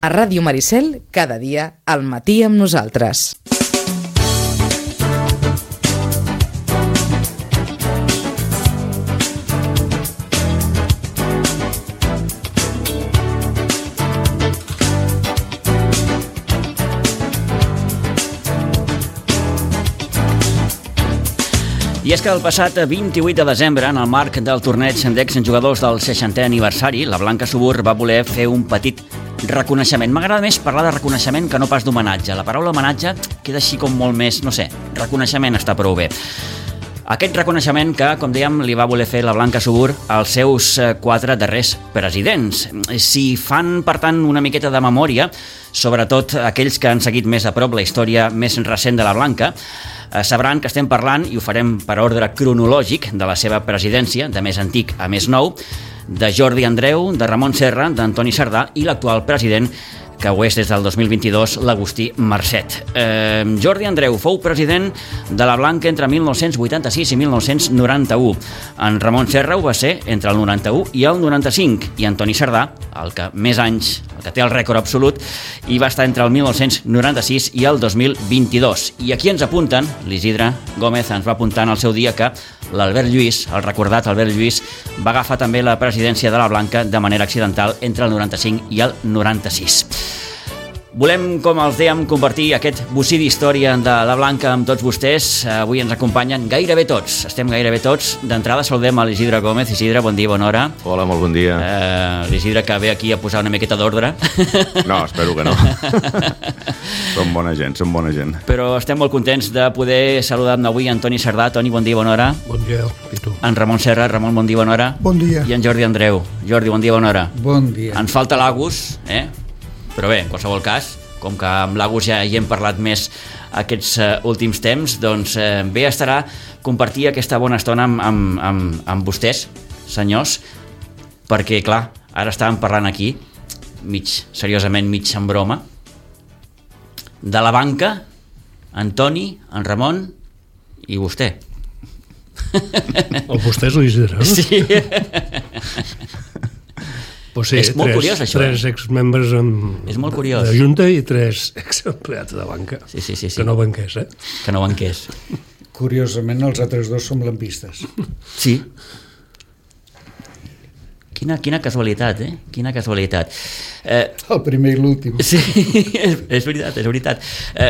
A Ràdio Maricel, cada dia, al matí amb nosaltres. I és que el passat 28 de desembre, en el marc del torneig d'exjugadors del 60è aniversari, la Blanca Subur va voler fer un petit reconeixement. M'agrada més parlar de reconeixement que no pas d'homenatge. La paraula homenatge queda així com molt més, no sé, reconeixement està prou bé. Aquest reconeixement que, com dèiem, li va voler fer la Blanca Subur als seus 4 darrers presidents. Si fan, per tant, una miqueta de memòria, sobretot aquells que han seguit més a prop la història més recent de la Blanca, sabran que estem parlant, i ho farem per ordre cronològic, de la seva presidència, de més antic a més nou, de Jordi Andreu, de Ramon Serra, d'Antoni Sardà i l'actual president, que ho és des del 2022, l'Agustí Marcet. Jordi Andreu fou president de la Blanca entre 1986 i 1991. En Ramon Serra ho va ser entre el 91 i el 95. I Antoni Sardà, el que més anys, el que té el rècord absolut, hi va estar entre el 1996 i el 2022. I aquí ens apunten, l'Isidre Gómez ens va apuntar en el seu dia que l'Albert Lluís, el recordat Albert Lluís, va agafar també la presidència de la Blanca de manera accidental entre el 95 i el 96. Volem, com els dèiem, compartir aquest bocí d'història de la Blanca amb tots vostès. Avui ens acompanyen gairebé tots, estem gairebé tots. D'entrada saludem a l'Isidre Gómez. Isidre, bon dia, bona hora. Hola, molt bon dia. L'Isidre que ve aquí a posar una miqueta d'ordre. No, espero que no. Som bona gent. Però estem molt contents de poder saludar avui Antoni Sardà. Toni, bon dia, bona hora. Bon dia, i tu? En Ramon Serra. Ramon, bon dia, bona hora. Bon dia. I en Jordi Andreu. Jordi, bon dia, bona hora. Bon dia. Ens falta l'Agus, però bé, en qualsevol cas, com que amb l'Agus ja hi hem parlat més aquests últims temps, doncs bé estarà compartir aquesta bona estona amb vostès, senyors, perquè, clar, ara estàvem parlant aquí, mig seriosament, mig en broma, de la banca, Antoni, en Ramon i vostè. El vostè és l'Isidre, no? Sí. Pues sí, És molt curiós, això. 3 exmembres És molt curiós. de Junta i 3 exempleats de banca. Sí. Que no banquers, Que no banquers. Curiosament, els altres dos som lampistes. Sí. Quina casualitat, Quina casualitat. El primer i l'últim. Sí, és veritat.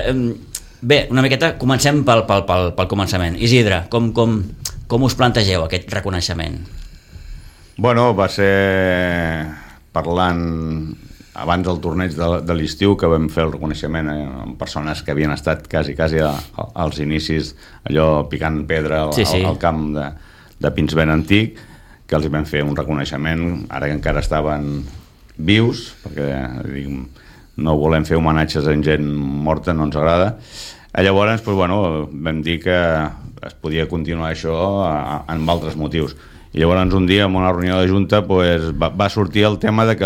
Bé, una miqueta, comencem pel començament. Isidre, com us plantegeu aquest reconeixement? Bueno, va ser parlant abans del torneig de l'estiu que vam fer el reconeixement amb persones que havien estat quasi als inicis, allò picant pedra al camp de Pinsbent Antic, que els hi vam fer un reconeixement, ara que encara estaven vius, perquè no volem fer homenatges a gent morta, no ens agrada. Llavors, vam dir que es podia continuar això amb altres motius. I llavors un dia en una reunió de Junta va sortir el tema de que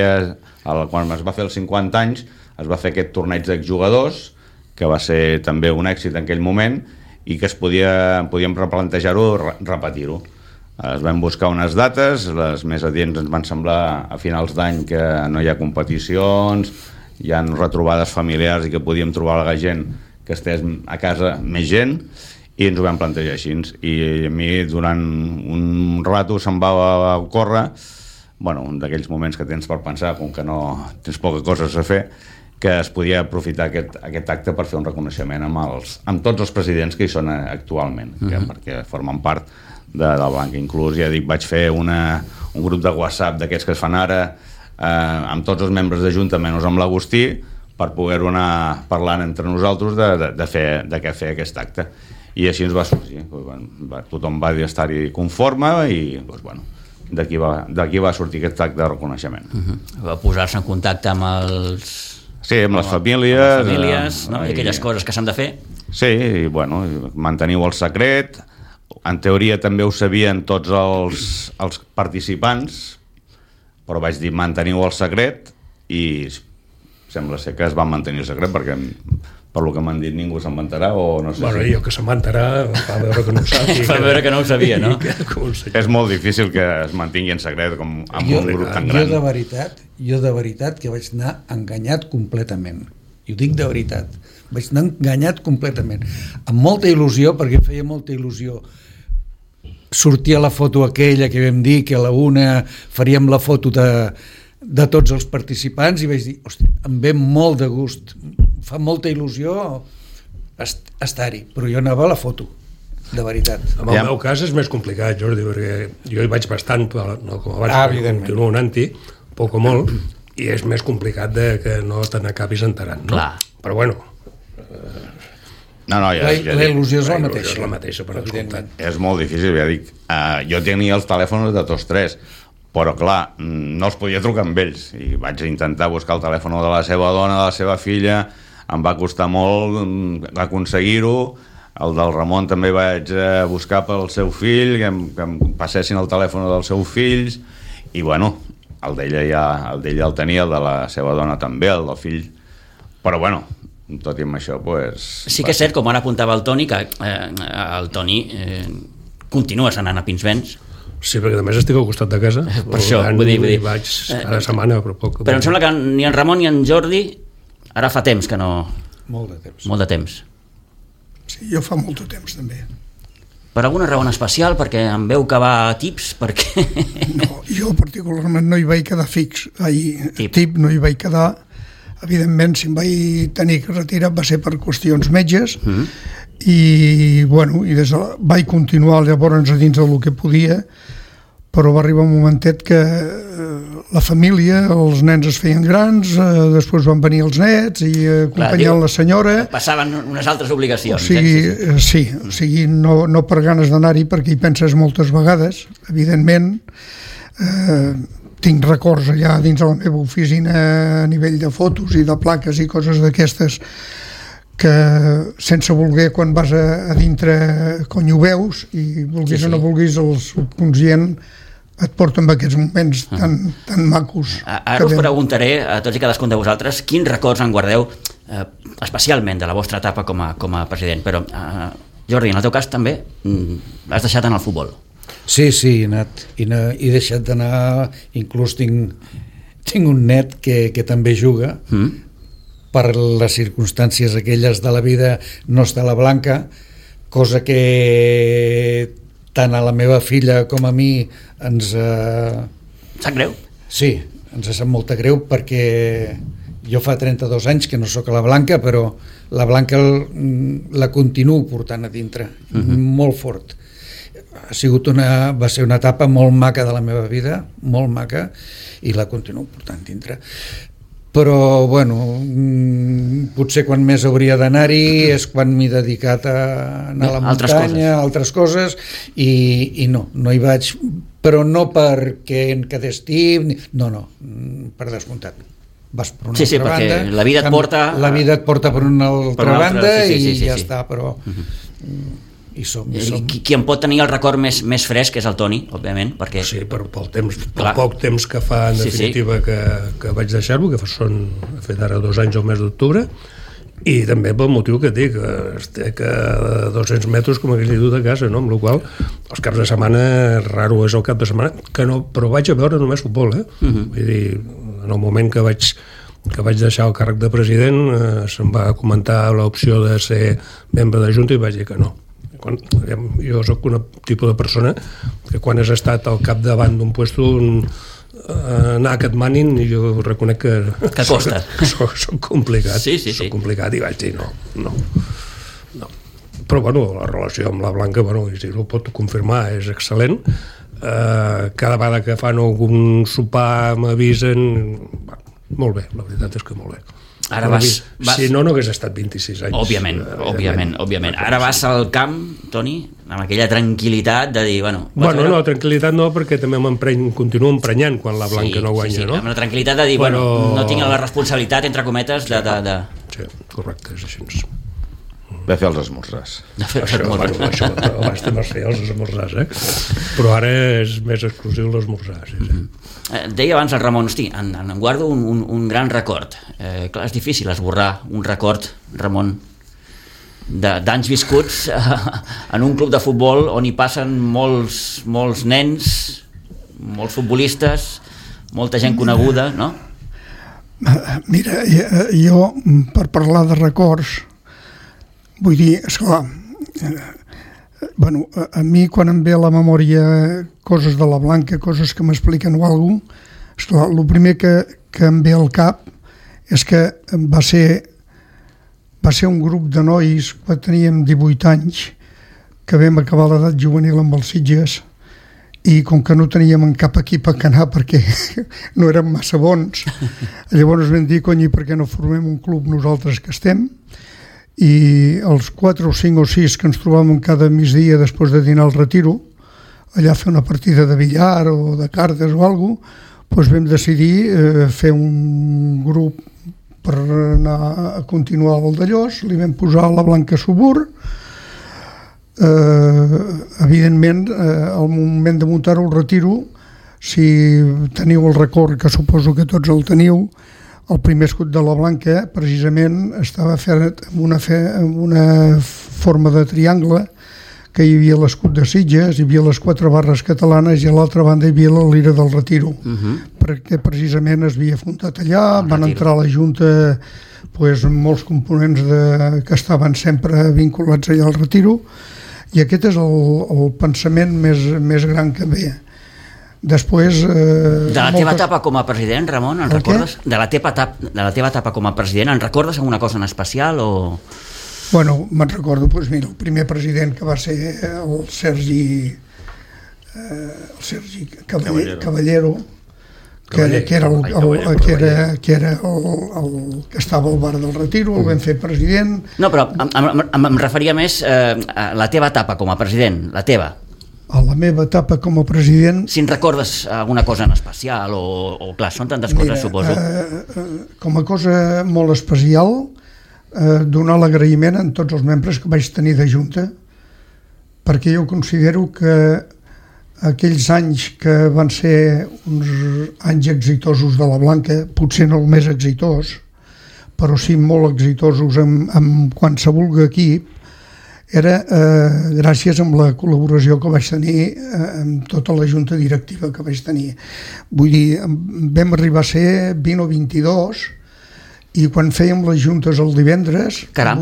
quan es va fer els 50 anys es va fer aquest torneig d'exjugadors, que va ser també un èxit en aquell moment, i que podíem replantejar-ho, repetir-ho. Es van buscar unes dates, les més adients ens van semblar a finals d'any que no hi ha competicions, hi ha retrobades familiars i que podíem trobar la gent que estigués a casa més gent, i ens ho vam plantejar així. I a mi durant un rato se'm va ocórrer, un d'aquells moments que tens per pensar, com que no tens poca cosa a fer, que es podia aprofitar aquest acte per fer un reconeixement amb tots els presidents que hi són actualment, perquè formen part de la Blanca. Inclús, ja dic, vaig fer un grup de WhatsApp d'aquests que es fan ara amb tots els membres de Junta, menys amb l'Agustí, per poder-ho anar parlant entre nosaltres de què fer aquest acte. I així ens va sorgir. Tothom va estar-hi conforme i d'aquí va sortir aquest acte de reconeixement. Va posar-se en contacte amb els... Sí, amb les famílies, no? I aquelles coses que s'han de fer. Sí, i manteniu el secret. En teoria també ho sabien tots els participants, però vaig dir manteniu el secret, i sembla ser que es va mantenir el secret perquè per lo que m'han dit ningú se'n vantarà o no sé. Bueno, jo que se'n vantarà, fa veure que no ho sap. Fa veure que no ho sabia, no? És molt difícil que es mantingui en secret com amb un grup tan gran. Jo de veritat que vaig anar enganyat completament. I ho dic de veritat. Vaig anar enganyat completament. Amb molta il·lusió, perquè em feia molta il·lusió. Sortia la foto aquella que vam dir que a la una faríem la foto de tots els participants i vaig dir, hosti, em ve molt de gust, fa molta il·lusió estar-hi, però jo anava a la foto, de veritat. En el meu cas és més complicat, Jordi, perquè jo hi vaig bastant, no com abans, continuo anant-hi, poc o molt, i és més complicat que no te n'acabis enterant, no? Clar. Però bueno... No, ja la il·lusió és la mateixa. És la mateixa, per descomptat. És molt difícil, ja dic. Jo tenia els telèfons de tots tres, però clar, no els podia trucar amb ells i vaig intentar buscar el telèfon de la seva dona, de la seva filla, em va costar molt aconseguir-ho. El del Ramon també vaig buscar pel seu fill, que em passessin el telèfon dels seus fills, i bueno, el d'ella el tenia, el de la seva dona també, el del fill, però bueno, tot i amb això pues, sí que és cert, com ara apuntava el Toni, que el Toni continues anant a Pinsbens. Sí, perquè a més estic al costat de casa, per això, vull dir. Vaig cada setmana, però poc. Però em sembla que ni en Ramon ni en Jordi ara fa temps que no... Molt de temps. Molt de temps. Sí, jo fa molt de temps també. Per alguna raó en especial? Perquè em veu que va a tips? Perquè... No, jo particularment no hi vaig quedar fix. Tip no hi vaig quedar. Evidentment, si em vaig tenir que retirar va ser per qüestions metges i bueno, vaig continuar llavors a dins del que podia, però va arribar un momentet que la família, els nens es feien grans, després van venir els nets i acompanyant la senyora. Passaven unes altres obligacions. O sigui, no per ganes d'anar-hi, perquè hi penses moltes vegades, evidentment. Tinc records allà dins de la meva oficina a nivell de fotos i de plaques i coses d'aquestes que sense voler, quan vas a dintre quan ho veus i vulguis o no vulguis, el subconscient et porta en aquests moments tan macos. Ara us preguntaré a tots i cadascun de vosaltres quins records en guardeu especialment de la vostra etapa com a president, però Jordi, en el teu cas també has deixat en el futbol. Sí, he anat, he deixat d'anar, inclús tinc un net que també juga, per les circumstàncies aquelles de la vida no està a la blanca, cosa que tant a la meva filla com a mi ens... Sap greu? Sí, ens sap molta greu perquè jo fa 32 anys que no sóc a la blanca, però la blanca la continuo portant a dintre, molt fort. Va ser una etapa molt maca de la meva vida, molt maca, i la continuo portant dintre. Però, bueno, potser quan més hauria d'anar-hi és quan m'he dedicat a anar a la muntanya, a altres coses, i no hi vaig, però no perquè en quedés tip, no, per descomptat. Vas per una altra banda. Perquè la vida et porta... La vida et porta per una altra banda i ja està, però... Qui en pot tenir el record més fresc és el Toni, òbviament, perquè... Sí, pel poc temps que fa, en definitiva, que vaig deixar-ho, que ha fet ara 2 anys al mes d'octubre, i també pel motiu que et dic, estic a 200 metres com aquell diu de casa, no? Amb la qual els caps de setmana, raro és el cap de setmana, però vaig a veure només futbol, Vull dir, en el moment que vaig deixar el càrrec de president, se'm va comentar l'opció de ser membre de Junta i vaig dir que no. Jo soc un tipus de persona que quan has estat al capdavant d'un puesto anar que et manin, i jo reconec que costa. Soc complicat. Soc complicat i vaig dir no. Però bueno, la relació amb la Blanca, i si ho pot confirmar, és excel·lent. Cada vegada que fan algun sopar m'avisen, molt bé, la veritat és que molt bé. Ara vas... Si no hagués estat 26 anys. Òbviament. Ara vas al camp, Toni, amb aquella tranquil·litat de dir, no, tranquil·litat no, perquè també continuo emprenyant quan la Blanca no guanya, no? Amb la tranquil·litat de dir, no tinc la responsabilitat, entre cometes, de... Sí, correcte, és així. Ve a fer els esmorzars. Això abans també es feia els esmorzars, però ara és més exclusiu l'esmorzar. Sí. Deia abans el Ramon, hosti, en guardo un gran record. Clar, és difícil esborrar un record, Ramon, d'anys viscuts en un club de futbol on hi passen molts nens, molts futbolistes, molta gent coneguda, no? Mira, jo, per parlar de records, vull dir, esclar, bueno, a mi quan em ve a la memòria coses de la Blanca, coses que m'expliquen o alguna cosa, esclar, el primer que em ve al cap és que va ser un grup de nois quan teníem 18 anys que vam acabar l'edat juvenil amb els Sitges i com que no teníem cap equip a anar perquè no érem massa bons, llavors vam dir, cony, per què no formem un club nosaltres que estem? I els 4 o 5 o 6 que ens trobàvem cada migdia després de dinar al Retiro, allà fer una partida de billar o de cartes o alguna cosa, doncs vam decidir fer un grup per anar a continuar el Valdellós, li vam posar la Blanca Subur. Evidentment, al moment de muntar el Retiro, si teniu el record, que suposo que tots el teniu, el primer escut de la Blanca precisament estava fet amb una forma de triangle, que hi havia l'escut de Sitges, hi havia les 4 barres catalanes i a l'altra banda hi havia la lira del Retiro, perquè precisament es havia fundat allà, van entrar a la Junta molts components que estaven sempre vinculats allà al Retiro, i aquest és el pensament més gran que ve. Després... De la teva etapa com a president, Ramon, en recordes? De la teva etapa com a president, en recordes alguna cosa en especial o...? Bueno, me'n recordo, doncs mira, el primer president que va ser el Sergi Caballero, que era el que estava al bar del Retiro, el vam fer president. No, però em referia més a la teva etapa com a president, la teva. A la meva etapa com a president... Si en recordes alguna cosa en especial o clar, són tantes coses, suposo. Com a cosa molt especial, donar l'agraïment a tots els membres que vaig tenir de Junta, perquè jo considero que aquells anys que van ser uns anys exitosos de la Blanca, potser no el més exitós, però sí molt exitosos amb qualsevol equip, era gràcies a la col·laboració que vaig tenir amb tota la junta directiva que vaig tenir. Vull dir, vam arribar a ser 20 o 22, i quan fèiem les juntes el divendres... Caram,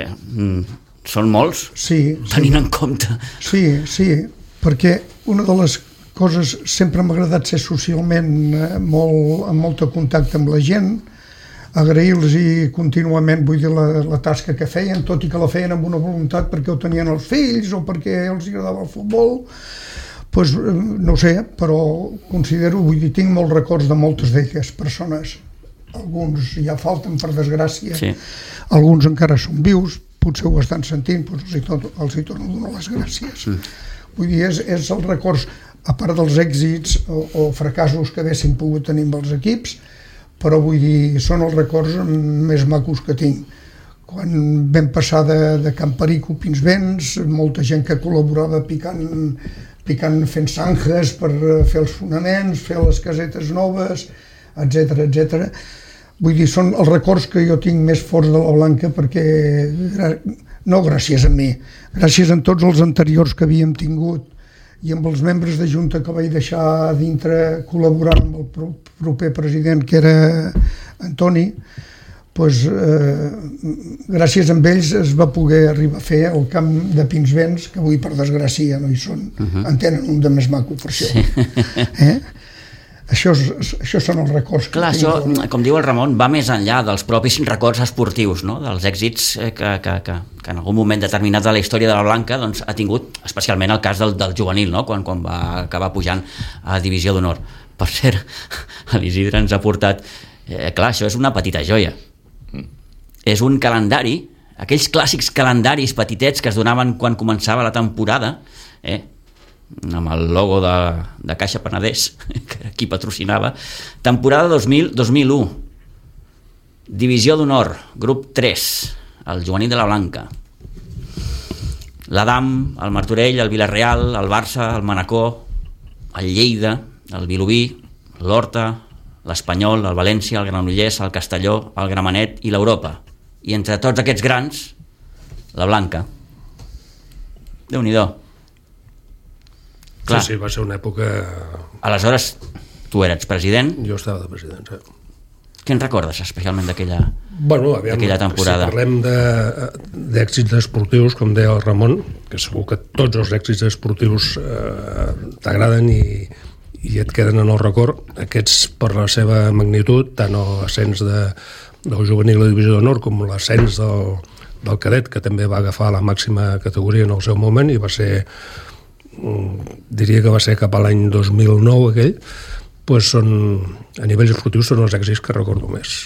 són molts, tenint en compte. Sí, perquè una de les coses, sempre m'ha agradat ser socialment amb molt de contacte amb la gent, agrair-los contínuament, vull dir, la tasca que feien, tot i que la feien amb una voluntat perquè ho tenien els fills o perquè els agradava el futbol, doncs no ho sé, però considero, vull dir, tinc molts records de moltes d'elles persones. Alguns ja falten, per desgràcia, alguns encara són vius, potser ho estan sentint, doncs els hi torno a donar les gràcies. Vull dir, és els records, a part dels èxits o fracassos que haguessin pogut tenir amb els equips, però vull dir, són els records més macos que tinc. Quan vam passar de Can Perico a Pinsbens, molta gent que col·laborava picant fent zanjes per fer els fonaments, fer les casetes noves, etc. Vull dir, són els records que jo tinc més forts de la Blanca, perquè no gràcies a mi, gràcies a tots els anteriors que havíem tingut i amb els membres de Junta que vaig deixar dintre col·laborar amb el proper president, que era Antoni, doncs gràcies a ells es va poder arribar a fer el camp de Pinsbens, que avui per desgràcia no hi són, en tenen un de més maco per això. Això són els records que tinc. Això, com diu el Ramon, va més enllà dels propis records esportius, no? Dels èxits que en algun moment determinat de la història de la Blanca ha tingut, especialment el cas del juvenil, no? Quan va acabar pujant a Divisió d'Honor. Per cert, l'Isidre ens ha portat... Clar, això és una petita joia. És un calendari, aquells clàssics calendaris petitets que es donaven quan començava la temporada, amb el logo de Caixa Penedès, que era qui patrocinava, temporada 2000-2001, Divisió d'Honor, grup 3, el juvenil de la Blanca. l'Adam, el Martorell, el Villarreal, el Barça, el Manacor, el Lleida, el Vilobí, l'Horta, l'Espanyol, el València, el Granollers, el Castelló, el Gramenet i l'Europa. I entre tots aquests grans, la Blanca. Déu-n'hi-do. Clar. Sí, va ser una època... Aleshores, tu eres president. Jo estava de president, sí. Què en recordes especialment d'aquella temporada? Si parlem d'èxits esportius, com deia el Ramon, que segur que tots els èxits esportius t'agraden i et queden en el record, aquests per la seva magnitud, tant l'ascens del juvenil a la divisió d'honor com l'ascens del cadet, que també va agafar la màxima categoria en el seu moment i va ser, diria que va ser cap a l'any 2009 aquell, doncs a nivell esportiu són els èxits que recordo més.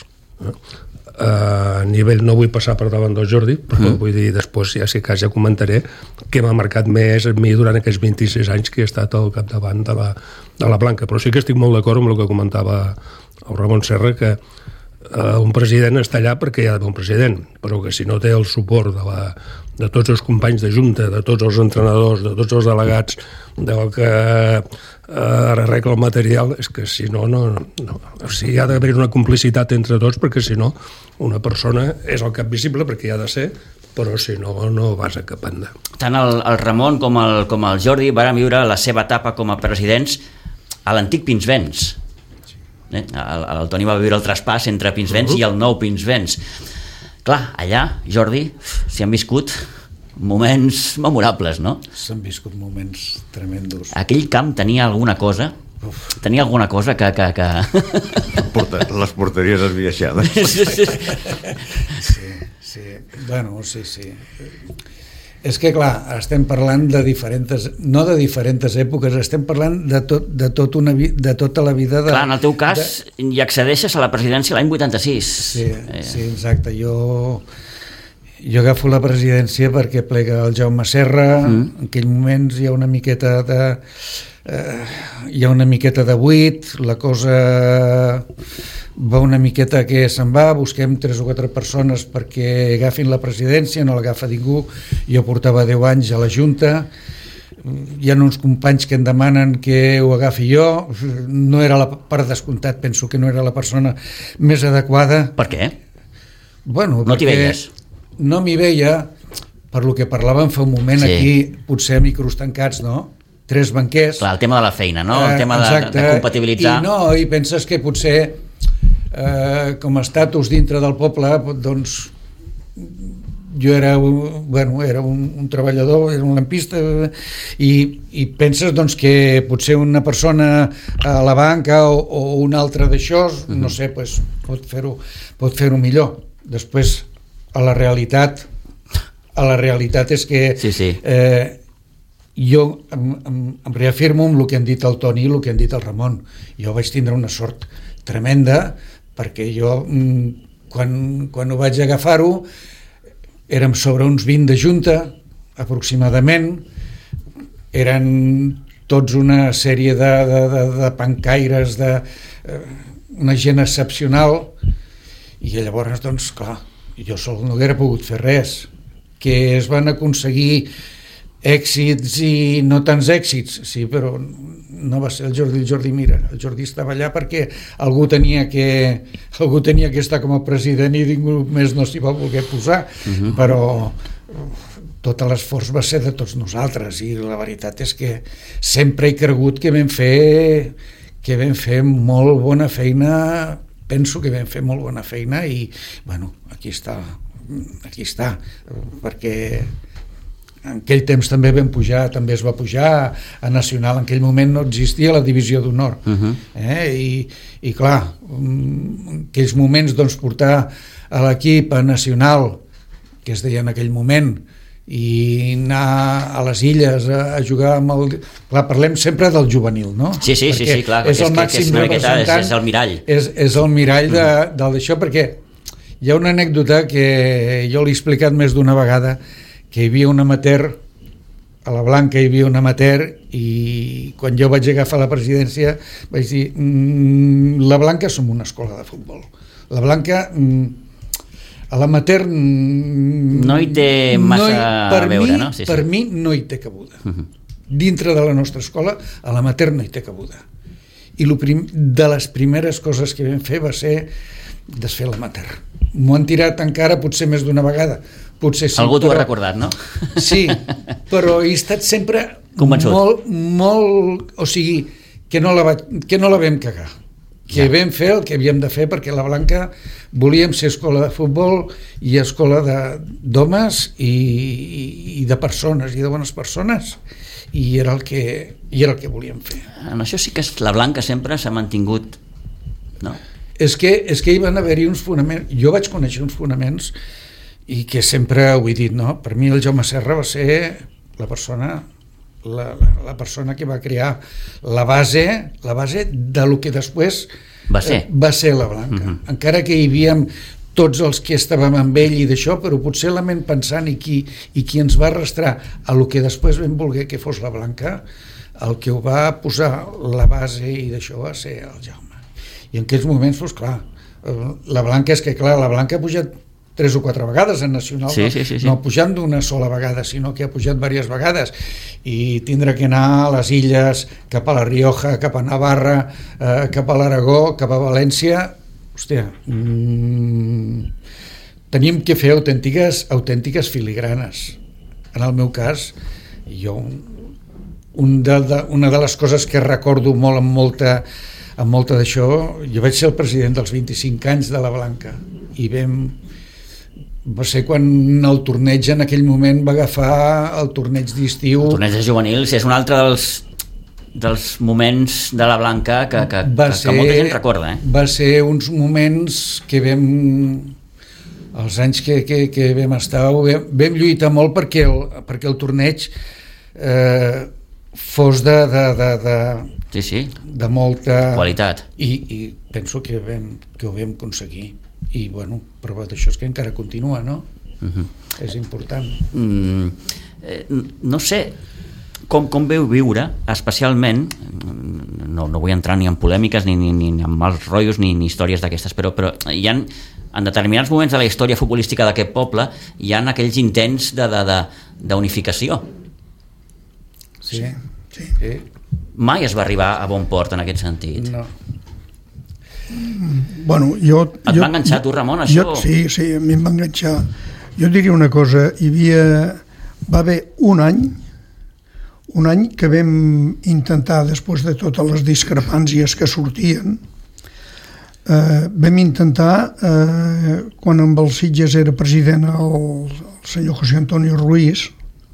A nivell, no vull passar per davant del Jordi, però vull dir, després ja si cas ja comentaré què m'ha marcat més a mi durant aquests 26 anys que he estat al capdavant de la Blanca, però sí que estic molt d'acord amb el que comentava el Ramon Serra, que un president està allà perquè hi ha d'haver un president, però que si no té el suport de tots els companys de junta, de tots els entrenadors, de tots els delegats, del que arregla el material, és que si no. O sigui, hi ha d'haver una complicitat entre tots, perquè si no, una persona és el cap visible, perquè hi ha de ser, però si no, no vas a cap banda. Tant el Ramon com el Jordi van viure la seva etapa com a presidents a l'antic Pinsbens. El Toni va viure el traspàs entre Pinsbens i el nou Pinsbens. Clar, allà, Jordi, s'hi han viscut moments memorables, no? S'han viscut moments tremendos. Aquell camp tenia alguna cosa? Tenia alguna cosa que... Les porteries esbiaixades. Sí. Bueno, sí. És que, clar, estem parlant de diferents... No de diferents èpoques, estem parlant de tota la vida... Clar, en el teu cas hi accedeixes a la presidència l'any 86. Sí, exacte. Jo agafo la presidència perquè plega el Jaume Serra, en aquell moment hi ha una miqueta de buit, la cosa va una miqueta que se'n va, busquem 3 o 4 persones perquè agafin la presidència, no l'agafa ningú, jo portava 10 anys a la Junta, hi ha uns companys que em demanen que ho agafi jo, no era per descomptat, penso que no era la persona més adequada. Per què? Bueno, no t'hi veies? No m'hi veia, per lo que parlàvem fa un moment aquí, potser a micros tancats, no? 3 banquers. Clar, el tema de la feina, no? El tema de compatibilitzar. I penses que potser com a estatus dintre del poble, doncs jo era un treballador, era un lampista i penses doncs que potser una persona a la banca o una altra d'això, no sé, pues, pot fer-ho millor. Després a la realitat és que jo em reafirmo amb el que han dit el Toni i el que han dit el Ramon. Jo vaig tindre una sort tremenda perquè jo quan ho vaig agafar-ho érem sobre uns 20 de junta aproximadament, eren tots una sèrie de pancaires, una gent excepcional, i llavors doncs clar, jo sol no haguera pogut fer res. Que es van aconseguir èxits i no tants èxits, sí, però no va ser el Jordi mira, el Jordi estava allà perquè algú tenia que estar com a president i ningú més no s'hi va voler posar, però tot l'esforç va ser de tots nosaltres i la veritat és que sempre he cregut que vam fer molt bona feina, penso que vam fer molt bona feina i bueno, aquí està, perquè en aquell temps també es va pujar a Nacional, en aquell moment no existia la divisió d'honor, i clar, en aquells moments doncs portar a l'equip a Nacional, que es deia en aquell moment, i anar a les illes a jugar amb el... Clar, parlem sempre del juvenil, no? Sí, clar, és el màxim representant, és el mirall. És el mirall d'això, perquè hi ha una anècdota que jo l'he explicat més d'una vegada, que hi havia un amateur, a la Blanca hi havia un amateur, i quan jo vaig agafar la presidència vaig dir, la Blanca som una escola de futbol. La Blanca, A l'amateur no hi té massa a veure, no? Per mi no hi té cabuda. Dintre de la nostra escola, a l'amateur no hi té cabuda. I de les primeres coses que vam fer va ser desfer l'amateur. M'ho han tirat encara potser més d'una vegada. Potser sí, algú t'ho ha recordat, no? Sí, però he estat sempre convençut. molt... O sigui, que no la vam cagar. Que vam fer el que havíem de fer, perquè la Blanca volíem ser escola de futbol i escola d'homes i de persones, i de bones persones, i era el que volíem fer. En això sí que la Blanca sempre s'ha mantingut, no? És que hi van haver-hi uns fonaments, jo vaig conèixer uns fonaments, i que sempre ho he dit, no? Per mi el Jaume Serra va ser la persona que va crear la base de lo que després va ser la Blanca. Encara que hi havíem tots els que estàvem amb ell i d'això, però potser la ment pensant i qui ens va arrastrar a lo que després vam voler que fos la Blanca, el que ho va posar la base i d'això va ser el Jaume. I en aquests moments, doncs clar, la Blanca la Blanca ha pujat 3 o 4 vegades en nacional, no pujant d'una sola vegada, sinó que ha pujat diverses vegades, i tindrà que anar a les illes, cap a la Rioja, cap a Navarra, cap a l'Aragó, cap a València. Hòstia, tenim que fer autèntiques filigranes. En el meu cas, jo una de les coses que recordo molt amb molta d'això, jo vaig ser el president dels 25 anys de la Blanca, i va ser quan el torneig en aquell moment va agafar el torneig d'estiu. El torneig de juvenils és un altre dels moments de la Blanca que molta gent recorda. Va ser uns moments que els anys que vam estar, vam lluitar molt perquè el torneig fos de molta qualitat, i penso que ho vam aconseguir. I bueno, però d'això és que encara continua, no? És important. No sé com veu viure, especialment, no vull entrar ni en polèmiques ni en mals rotllos ni històries d'aquestes, però hi ha en determinats moments de la història futbolística d'aquest poble hi ha aquells intents d'unificació. Sí. Mai es va arribar a bon port en aquest sentit. No. Bueno, et va enganxar tu, Ramon, això? Sí, a mi em va enganxar. Jo diria una cosa, va haver un any que vam intentar, després de totes les discrepàncies que sortien, vam intentar, quan amb el Sitges era president el senyor José Antonio Ruiz,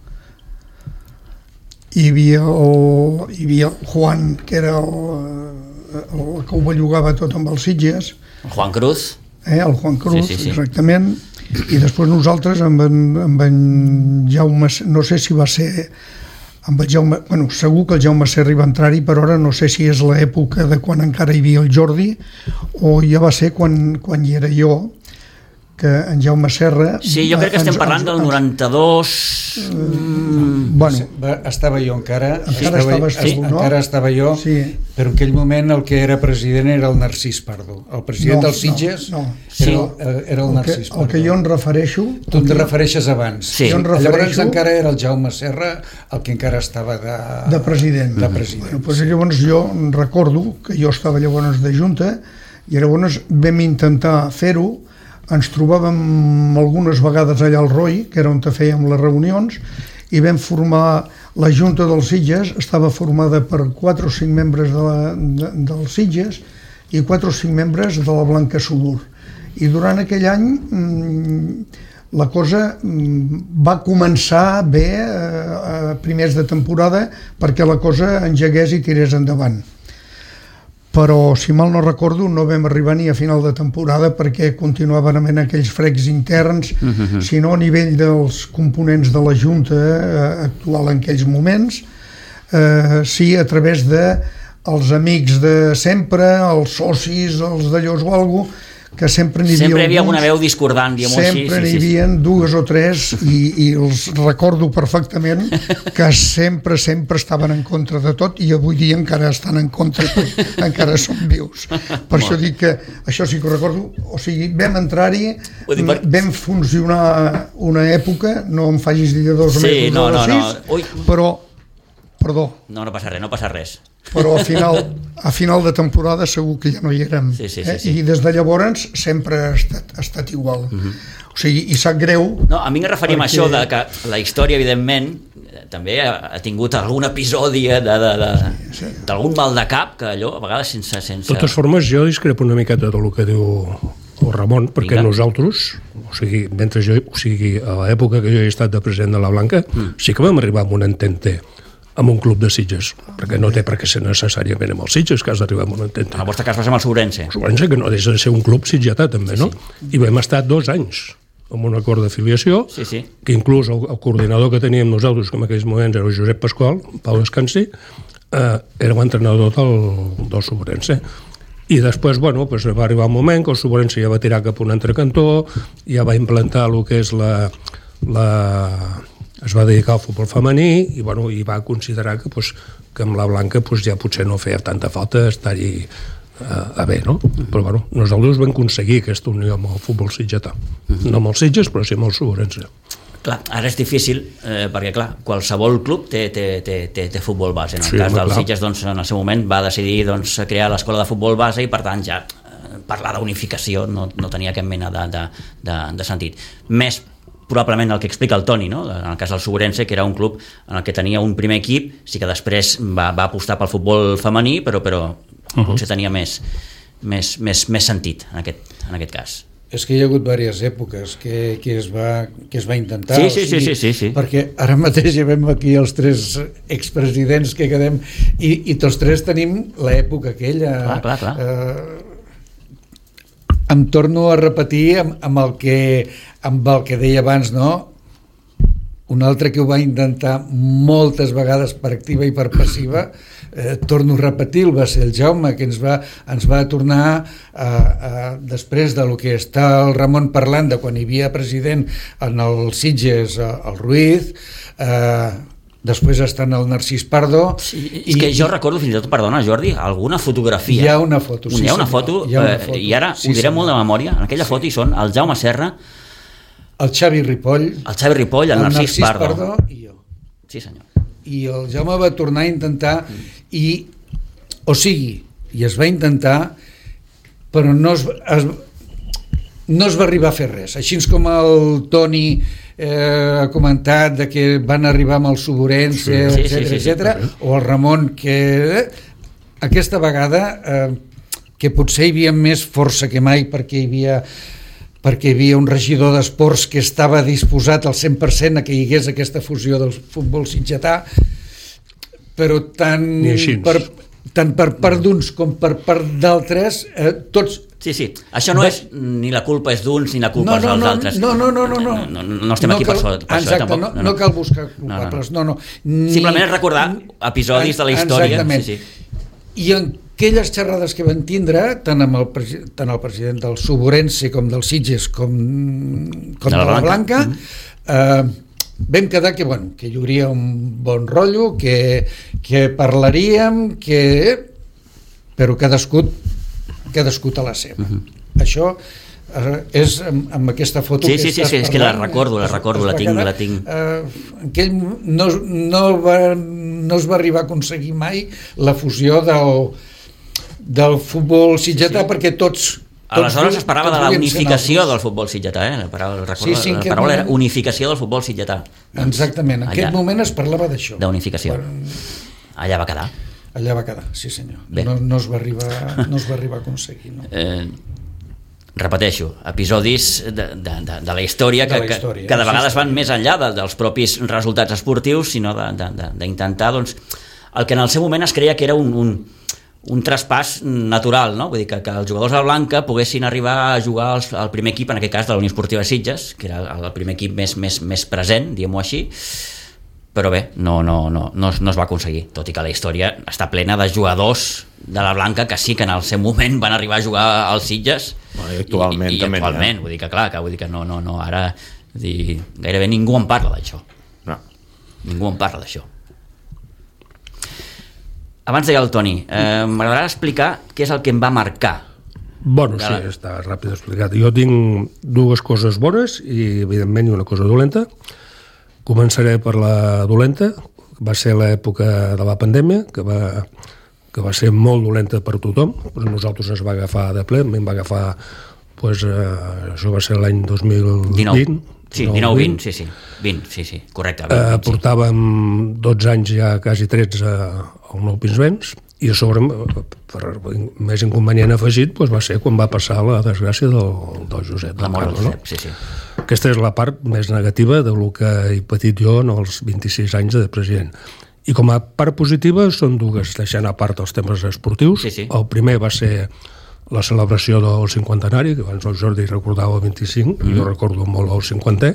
hi havia el Juan, que era el que ho bellugava tot amb els Sitges, el Juan Cruz, el Juan Cruz, sí. Exactament, i després nosaltres amb en Jaume, no sé si va ser amb el Jaume, bueno, segur que el Jaume Serra hi va entrar-hi, però ara no sé si és l'època de quan encara hi havia el Jordi o ja va ser quan hi era jo, que en Jaume Serra... Sí, jo crec que estem parlant del 92... Bueno, estava jo encara. Encara estava jo, sí. Però en aquell moment el que era president era el Narcís Pardo. El president dels Sitges era el Narcís Pardo. El que jo em refereixo... Tu et refereixes abans. Sí. Llavors encara era el Jaume Serra el que encara estava de president. Bueno, doncs llavors jo recordo que jo estava llavors de junta i llavors vam intentar fer-ho. Ens trobàvem algunes vegades allà al ROI, que era on fèiem les reunions, i vam formar la Junta dels Sitges, estava formada per 4 o 5 membres dels Sitges i 4 o 5 membres de la Blanca Subur. I durant aquell any la cosa va començar bé a primers de temporada perquè la cosa engegués i tirés endavant. Però, si mal no recordo, no vam arribar ni a final de temporada perquè continuaven havent aquells frecs interns, sinó a nivell dels components de la Junta actual en aquells moments, sí, a través dels amics de sempre, els socis, els d'allòs o alguna cosa, que sempre n'hi havia alguna veu discordant, diguem-ho així. Sempre n'hi havia 2 o 3 i els recordo perfectament que sempre estaven en contra de tot i avui dia encara estan en contra, encara són vius. Per això dic que això sí que ho recordo, o sigui, vam entrar-hi, vam funcionar una època, no em facis dir de 2 mesos o de 6, però perdó. No passa res. Però a final de temporada segur que ja no hi érem. Sí. I des de llavors sempre ha estat igual. O sigui, i sap greu... No, a mi em referia a això, de que la història, evidentment, també ha tingut algun episodi d'algun mal de cap, que allò, a vegades sense... De totes formes, jo discrepo una miqueta del que diu el Ramon, perquè nosaltres, a l'època que jo he estat de president de la Blanca, sí que vam arribar a un entente amb un club de Sitges, perquè no té per què ser necessàriament amb els Sitges que has d'arribar a un entente. En el vostre cas va ser amb el Sobrense. El Sobrense, que no deixa de ser un club sitgetà també, no? I vam estar 2 anys amb un acord d'afiliació, que inclús el coordinador que teníem nosaltres, que en aquells moments era el Josep Pasqual, Pau Descansi, era l'entrenador del Sobrense. I després, va arribar un moment que el Sobrense ja va tirar cap a un altre cantó, ja va implantar el que és es va dedicar al futbol femení i va considerar que amb la Blanca ja potser no feia tanta falta estar-hi a bé, no? Però nosaltres vam aconseguir aquesta unió amb el futbol sitgetà. No amb els Sitges, però sí amb el Sobrense. Clar, ara és difícil, perquè clar, qualsevol club té futbol base. En el cas dels Sitges, en el seu moment, va decidir crear l'escola de futbol base i per tant ja parlar d'unificació no tenia cap mena de sentit. Més probablement el que explica el Toni, no? En el cas del Sobrense, que era un club en el que tenia un primer equip, sí que després va apostar pel futbol femení, però potser tenia més sentit en aquest cas. És que hi ha hagut diverses èpoques que es va intentar. Sí. Perquè ara mateix ja veiem aquí els 3 expresidents que quedem i tots 3 tenim l'època aquella. Clar. Em torno a repetir amb el que deia abans, no? Un altre que ho va intentar moltes vegades per activa i per passiva, torno a repetir, va ser el Jaume, que ens va tornar després del que està el Ramon parlant de quan hi havia president en el Sitges, el Ruiz, després està en el Narcís Pardo. És que jo recordo fins i tot, perdona Jordi, alguna fotografia. Hi ha una foto, hi ha una foto, i ara ho diré molt de memòria. En aquella foto hi són el Jaume Serra, el Xavi Ripoll, el Narcís Pardo i jo. Sí, senyor. I el Jaume va tornar a intentar i es va intentar, però no es va arribar a fer res. Així com el Toni ha comentat de que van arribar amb el Sobrense, etc. O el Ramon, que aquesta vegada que potser hi havia més força que mai perquè hi havia un regidor d'esports que estava disposat al 100% a que hi hagués aquesta fusió del futbol sitgetà, però tant per part d'uns com per part d'altres, tots... Sí, això no és ni la culpa és d'uns ni la culpa és dels altres. No estem aquí per això, tampoc. No cal buscar culpables, no. Simplement és recordar episodis de la història. Exactament. I en aquelles xerrades que van tindre, tant el president del Sobrense com del Sitges com de la Blanca, vam quedar que hi hauria un bon rotllo, que parlaríem, però cadascú a la seva. Això és amb aquesta foto que estàs parlant. Sí, és que la recordo, la tinc. No es va arribar a aconseguir mai la fusió del futbol sitgetà perquè tots... Aleshores es parlava de la unificació del futbol sitgetà, la paraula era unificació del futbol sitgetà. Exactament, en aquest moment es parlava d'això. D'unificació. Allà va quedar. Allà va quedar, sí senyor. No es va arribar a aconseguir. No? Repeteixo, episodis de la història que de vegades van més enllà dels propis resultats esportius, sinó d'intentar el que en el seu moment es creia que era un traspàs natural, no? Vull dir que els jugadors de la Blanca poguessin arribar a jugar al primer equip, en aquest cas de la Unió Esportiva Sitges, que era el primer equip més present, diguem-ho així, però bé, no es va aconseguir, tot i que la història està plena de jugadors de la Blanca que sí que en el seu moment van arribar a jugar als Sitges i actualment i també actualment, vull dir que clar, no ara gairebé ningú en parla d'això. Ningú en parla d'això. Abans deia el Toni, m'agradarà explicar què és el que em va marcar. Bueno, sí, està ràpid explicat. Jo tinc dues coses bones i evidentment una cosa dolenta. Començaré per la dolenta. Va ser l'època de la pandèmia, que va ser molt dolenta per tothom, però nosaltres ens va agafar de ple, em va agafar, això va ser l'any 2020. Sí, 19-20, sí. 20, sí, correcte. 20, portàvem 12 anys ja, quasi 13, al Nou Pinsbens, i a sobre, per més inconvenient afegit, va ser quan va passar la desgràcia del Josep. La mort del Josep, sí. Aquesta és la part més negativa del que he patit jo en els 26 anys de president. I com a part positiva són dues, deixant a part els temes esportius. Sí. El primer va ser la celebració del 50enari, que abans el Jordi recordava el 25, jo recordo molt el 50è,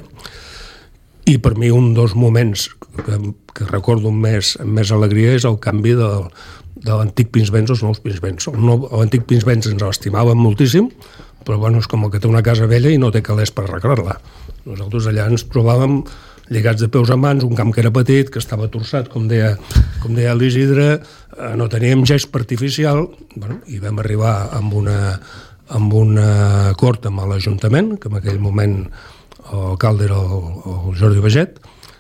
i per mi un dels moments que recordo amb més alegria és el canvi de l'antic Pinsbens als nous Pinsbens. L'antic Pinsbens ens l'estimàvem moltíssim, però és com el que té una casa vella i no té calés per arreglar-la. Nosaltres allà ens trobàvem lligats de peus a mans, un camp que era petit, que estava torçat, com deia l'Isidre, no teníem gest artificial, i vam arribar amb un acord amb l'Ajuntament, que en aquell moment l'alcalde era el Jordi Baget.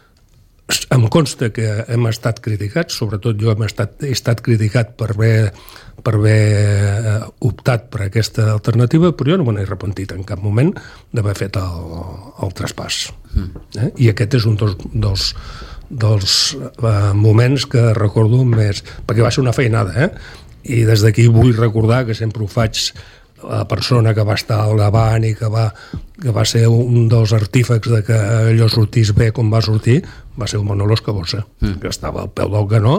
Em consta que hem estat criticats, sobretot jo he estat criticat per haver optat per aquesta alternativa, però jo no me n'he arrepentit en cap moment d'haver fet el traspàs. I aquest és un dels moments que recordo més, perquè va ser una feinada, i des d'aquí vull recordar que sempre ho faig, la persona que va estar al davant i que va ser un dels artífecs de que allò sortís bé com va sortir, va ser el Manolo Escabosa, que estava al peu del canó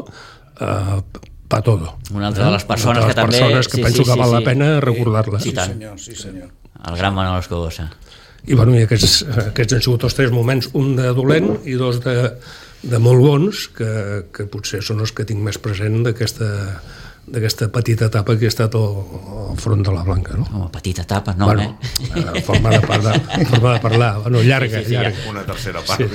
pa todo. Una altra de les persones que també... que penso que val la pena recordar-la. Sí, senyor. El gran Manolo Escabosa. I aquests han sigut els 3 moments, un de dolent i 2 de molt bons, que potser són els que tinc més present d'aquesta petita etapa que he estat al front de la Blanca, no? Home, petita etapa, no, forma de parlar, llarga. Una tercera part.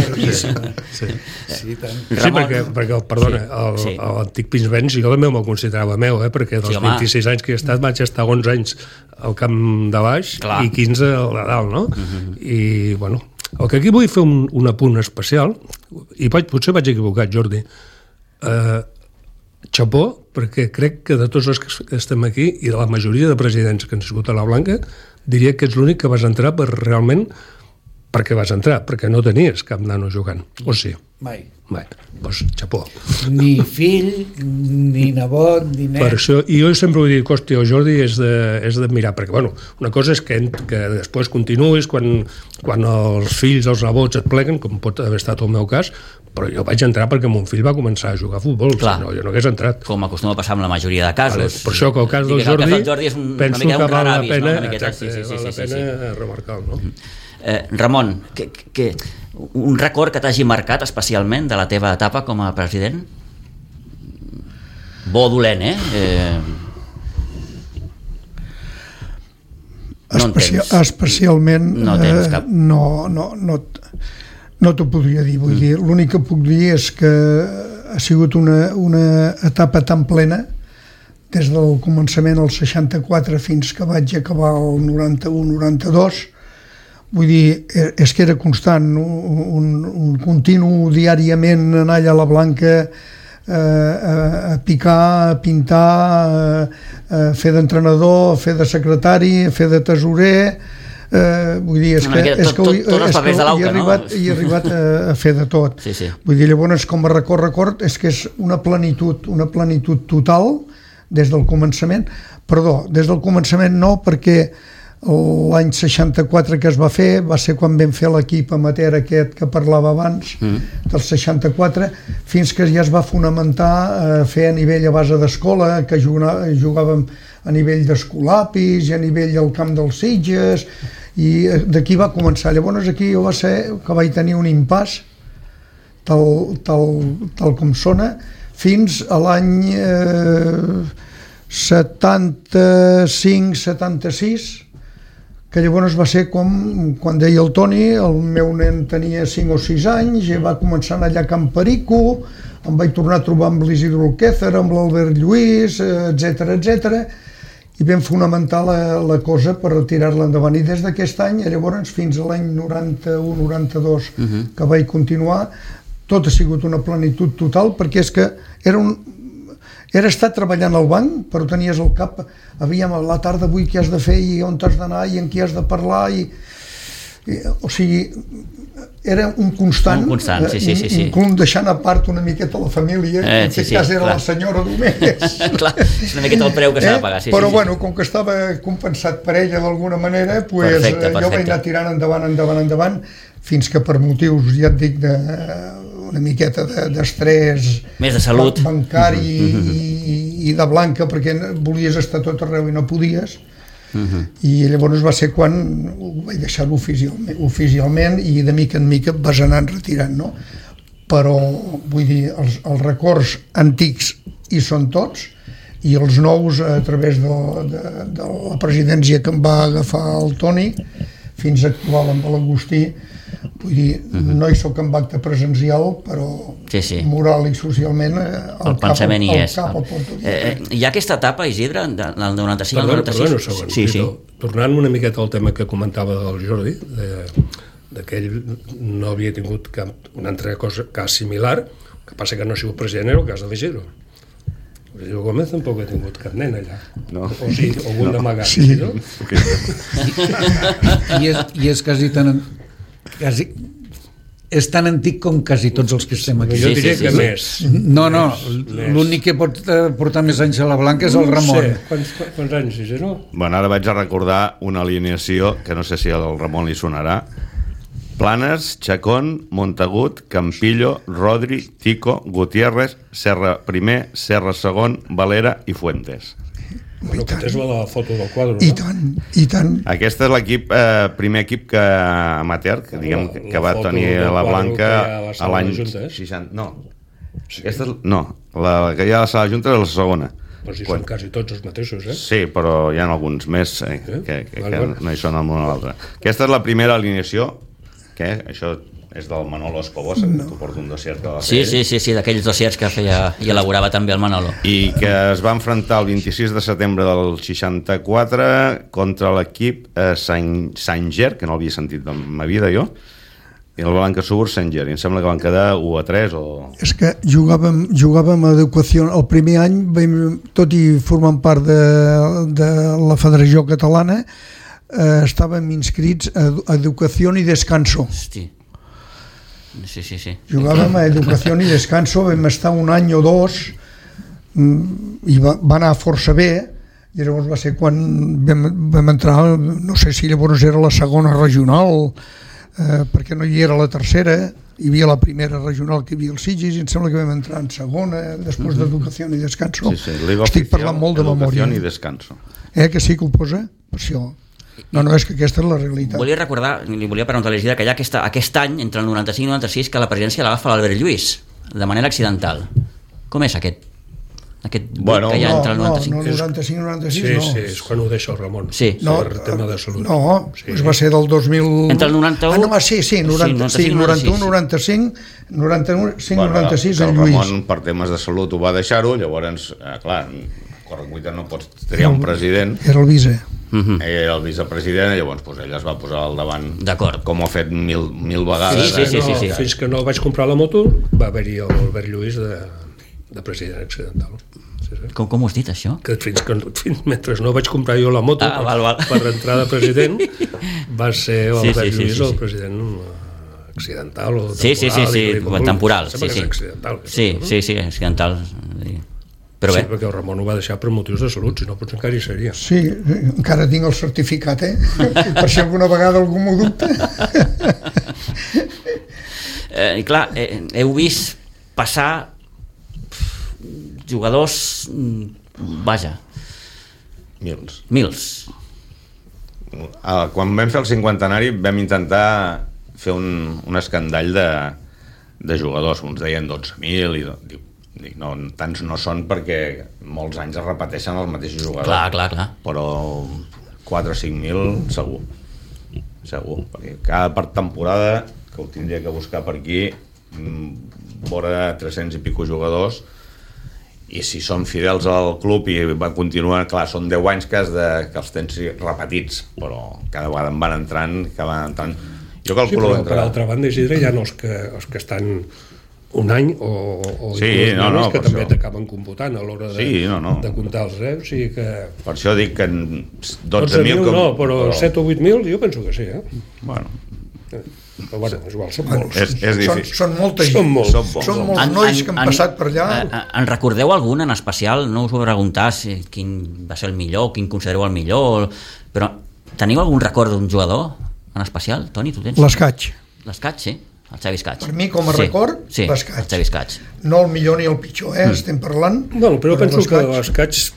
Sí, perquè, perdona, l'antic Pinsbens jo també me'l considerava meu, perquè dels 26 anys que he estat vaig estar 11 anys al camp de baix i 15 al de dalt, no? I, el que aquí vull fer un apunt especial, i potser vaig equivocat, Jordi, xapó, perquè crec que de tots els que estem aquí i de la majoria de presidents que han sigut a la Blanca, diria que ets l'únic que vas entrar perquè vas entrar, perquè no tenies cap nano jugant, o sí? Mai. Doncs xapó. Ni fill, ni nebot, ni net. Per això, i jo sempre ho he dit, hòstia, el Jordi és d'admirar, perquè, una cosa és que després continuïs quan els fills, els nebots et pleguen, com pot haver estat el meu cas, però jo vaig entrar perquè mon fill va començar a jugar a futbol, si no, jo no hagués entrat. Com acostuma a passar amb la majoria de casos. Per això que el cas del Jordi penso que val la pena remarcar-lo, no? Ramon, un record que t'hagi marcat especialment de la teva etapa com a president? Bo o dolent, Especialment no tens cap. No t'ho podria dir, vull dir, l'únic que puc dir és que ha sigut una etapa tan plena des del començament al 64 fins que vaig acabar el 91-92. Vull dir, és que era constant, un continu diàriament anar allà a la Blanca a picar, a pintar, a fer d'entrenador, a fer de secretari, a fer de tesorer, vull dir, he arribat a fer de tot. Vull dir, llavors, com a record, és que és una plenitud total des del començament, no, perquè l'any 64 que es va fer va ser quan vam fer l'equip amateur aquest que parlava abans, del 64, fins que ja es va fonamentar a fer a nivell a base d'escola, que jugàvem a nivell d'escolapis i a nivell del camp dels Sitges, i d'aquí va començar. Llavors aquí jo va ser que vaig tenir un impàs tal com sona, fins a l'any 75-76, que llavors va ser quan deia el Toni, el meu nen tenia 5 o 6 anys, i va començar a anar allà a Can Perico, em vaig tornar a trobar amb l'Isidro Alquézar, amb l'Albert Lluís, etc. I vam fonamentar la cosa per retirar-la endavant. I des d'aquest any, llavors, fins a l'any 91-92, que vaig continuar, tot ha sigut una plenitud total, perquè és que era estar treballant al banc, però tenies al cap, aviam, a la tarda avui què has de fer, i on t'has d'anar, i amb qui has de parlar, o sigui, era un constant, inclús deixant a part una miqueta la família, en aquest cas era la senyora Domènez. Clar, és una miqueta el preu que s'ha de pagar. Però bueno, com que estava compensat per ella d'alguna manera, jo vaig anar tirant endavant, fins que per motius, ja et dic, una miqueta d'estrès més de salut bancari i de blanca, perquè volies estar tot arreu i no podies, i llavors va ser quan ho vaig deixar oficialment, i de mica en mica vas anar retirant, no? Però vull dir, els records antics hi són tots, i els nous a través de la presidència que em va agafar el Toni fins a actual amb l'Agustí. Vull dir, no hi soc amb acte presencial, però moral i socialment el pensament hi és. Hi ha aquesta etapa, Isidre, del 95 al 96? Sí. Tornant una miqueta al tema que comentava del Jordi, que ell no havia tingut una altra cas similar, que passa que no ha sigut president, era el cas de l'Isidro. El Gómez tampoc ha tingut cap nen allà. O sigui, algun d'amagat. Sí. I és quasi tan... és tan antic com quasi tots els que estem aquí. Jo diria que més. No, l'únic que pot portar més anys a la Blanca és el Ramon. No sé, quants anys, no? Bueno, ara vaig a recordar una alineació que no sé si al Ramon li sonarà. Planes, Chacón, Montagut, Campillo, Rodri, Tico, Gutiérrez, Serra primer, Serra segon, Valera i Fuentes. Bueno, aquesta és la foto del quadre, no? I tant. Aquesta és l'equip, primer equip amateur, que diguem que va tenir la Blanca a l'any 60. No, la que hi ha a la sala junta és la segona. Però si són quasi tots els mateixos, Sí, però hi ha alguns més que no hi són l'un a l'altre. Aquesta és la primera alineació, que això és del Manolo Escobosa, que t'ho porto un dossier que va fer. Sí, d'aquells dossiers que feia i elaborava també el Manolo. I que es va enfrontar el 26 de setembre del 64 contra l'equip Saint-Ger, que no l'havia sentit en ma vida jo, i el Blanca Subur Saint-Ger, i em sembla que van quedar 1-3 o... És que jugàvem a Educació. El primer any, tot i formant part de la Federació Catalana, estàvem inscrits a Educació i Descanso. Hosti. Sí. Jugàvem a Educació i Descanso, vam estar un any o dos i va anar força bé, i llavors va ser quan vam entrar, no sé si llavors era la segona regional, perquè no hi era la tercera, hi havia la primera regional que hi havia el Sitges, i em sembla que vam entrar en segona, després d'Educació i Descanso. Estic parlant molt de memòria. Educació i Descanso. Que sí que ho posa? Per això. No, és que aquesta és la realitat. Volia recordar, li volia preguntar a l'Isidre, que hi ha aquest any, entre el 95 i el 96, que la presidència l'agafa l'Albert Lluís, de manera accidental. Com és aquest buit que hi ha entre el 95? No, 95-96 no. Sí, és quan ho deixa el Ramon, per tema de salut. No, va ser del 2000... Entre el 91... Sí, 91-95, 95-96 el Lluís. Ramon, per temes de salut, ho va deixar-ho, llavors, clar, correcuita no pots triar un president. Era el vice. Era el vicepresident, i llavors ell es va posar al davant, com ho ha fet mil vegades. Sí. Fins que no vaig comprar la moto va haver-hi l'Albert Lluís de president accidental. Com ho has dit, això? Que fins mentre no vaig comprar jo la moto per entrar de president, va ser l'Albert Lluís el president accidental o temporal. Sí, accidental. Però bé. Sí, perquè el Ramon ho va deixar per motius de salut, si no potser encara hi seria. Sí, encara tinc el certificat, per si alguna vegada algú m'ho dubta. I clar, heu vist passar jugadors, mils. Quan vam fer el cinquantenari vam intentar fer un escandall de jugadors, uns deien 12.000 i dic, no, tants no són perquè molts anys es repeteixen els mateixos jugadors. Clar. Però 4 o 5.000 segur, perquè cada per temporada, que ho tindria que buscar per aquí, vora 300 i pico jugadors, i si són fidels al club i va continuar, clar, són 10 anys que els tens repetits, però cada vegada en van entrant, jo calculo... Sí, però per altra banda, Isidre, hi ha els que estan un any o sí, que també t'acaben computant a l'hora de comptar els, O sigui que... Per això dic que 12.000 no, però 7 o 8.000 jo penso que sí, Bueno... Però bueno, és igual, són molts. És difícil. Són molta gent. Són molts nois que han passat per allà. En recordeu algun en especial? No us ho preguntar quin va ser el millor, quin considereu el millor, però teniu algun record d'un jugador en especial? Toni, tu tens? L'Escaig. L'Escaig, sí. El Xavi Escaig. Per mi, com a record, l'Escaig. El Xavi Escaig. No el millor ni el pitjor, estem parlant. Bueno, però penso que l'Escaig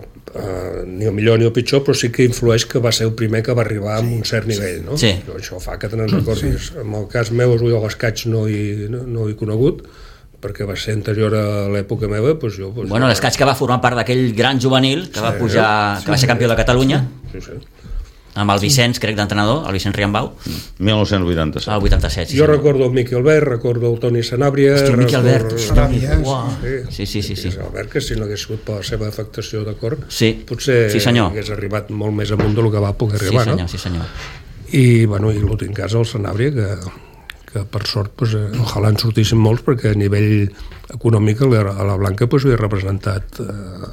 ni el millor ni el pitjor, però sí que influeix que va ser el primer que va arribar a un cert nivell, no? Sí. Això fa que te n'en recordis. En el cas meu, l'Escaig no he conegut, perquè va ser anterior a l'època meva, doncs jo... Bueno, l'Escaig que va formar part d'aquell gran juvenil que va pujar, que va ser campió de Catalunya. Sí. Amb el Vicenç, crec, d'entrenador, el Vicenç Riambau. 1987. El 87, sí. Jo recordo el Miquel Verd, recordo el Toni Sanàbria... Hosti, el Miquel Verd. Sí. El Verd, que si no hagués sigut per la seva afectació de cor, potser hagués arribat molt més amunt del que va poder arribar, no? Sí, senyor. I l'últim cas, el Sanàbria, que per sort, ojalà en sortissin molts, perquè a nivell econòmic a la Blanca havia representat...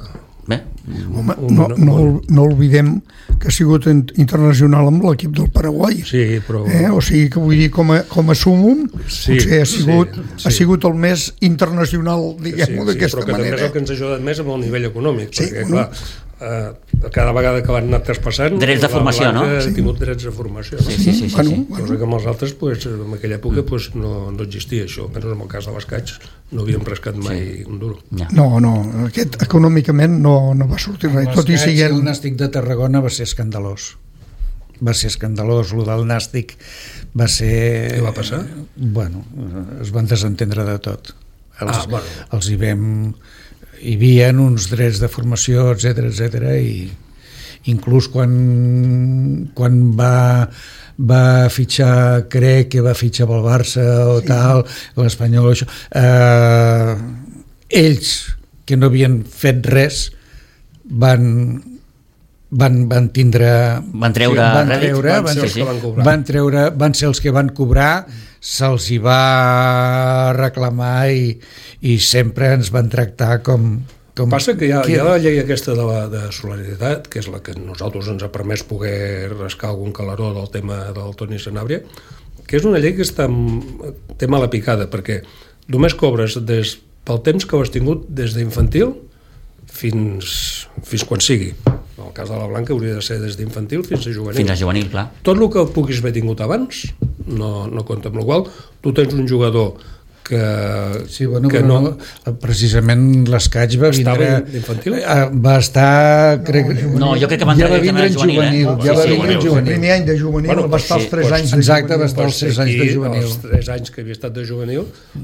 Home, no oblidem que ha sigut internacional amb l'equip del Paraguai. Sí, però... O sigui que vull dir, com a súmum, potser ha sigut el més internacional, diguem-ho d'aquesta manera. Però que també és el que ens ha ajudat més amb el nivell econòmic, perquè, clar, cada vegada que van anar traspassant... Drets de formació, no? Ha tingut drets de formació. Sí. Cosa que amb els altres, en aquella època, no existia això. Almenys en el cas de l'Escaig no havíem prescat mai un duro. No, aquest econòmicament no va sortir res. Tot i siguent... El Nàstic de Tarragona va ser escandalós. Va ser escandalós. El del Nàstic va ser... Què va passar? Bueno, es van desentendre de tot. Els hi vam... Hi havia uns drets de formació, etc i inclús quan va fitxar, crec que va fitxar pel Barça o tal, l'Espanyol, això, ells que no havien fet res van ser els que van cobrar, se'ls hi va reclamar i sempre ens van tractar com passa que hi ha la llei aquesta de solidaritat, que és la que nosaltres ens ha permès poder rascar algun calaró del tema del Toni Sanàbria, que és una llei que té mala picada, perquè només cobres pel temps que ho has tingut des d'infantil fins quan sigui. En el cas de la Blanca hauria de ser des d'infantil fins a juvenil. Fins a juvenil, clar. Tot el que puguis haver tingut abans no compta, amb la qual tu tens un jugador que no... Precisament l'Escaig va vindre... d'infantil? Va estar... No, jo crec que va entrar en juvenil. Ja va vindre en juvenil. El primer any de juvenil va estar els 3 anys de juvenil. Exacte, va estar els 3 anys de juvenil. Els 3 anys que havia estat de juvenil...